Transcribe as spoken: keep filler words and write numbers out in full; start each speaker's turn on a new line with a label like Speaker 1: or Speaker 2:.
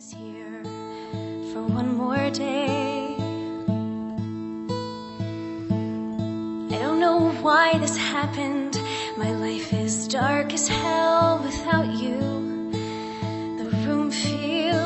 Speaker 1: is here for one more day. I don't know why this happened. My life is dark as hell without you. The room feels